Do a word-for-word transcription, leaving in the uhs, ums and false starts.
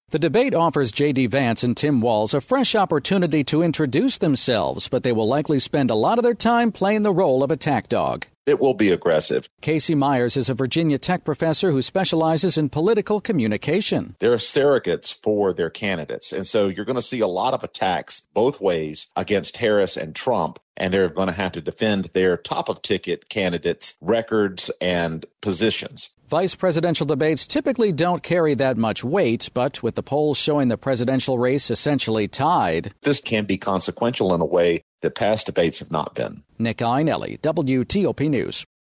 The debate offers J D. Vance and Tim Walz a fresh opportunity to introduce themselves, but they will likely spend a lot of their time playing the role of attack dog. It will be aggressive. Casey Myers is a Virginia Tech professor who specializes in political communication. They're surrogates for their candidates, and so you're going to see a lot of attacks both ways against Harris and Trump, and they're going to have to defend their top-of-ticket candidates' records and positions. Vice presidential debates typically don't carry that much weight, but with the polls showing the presidential race essentially tied, this can be consequential in a way that past debates have not been. Nick Iannelli, W T O P News.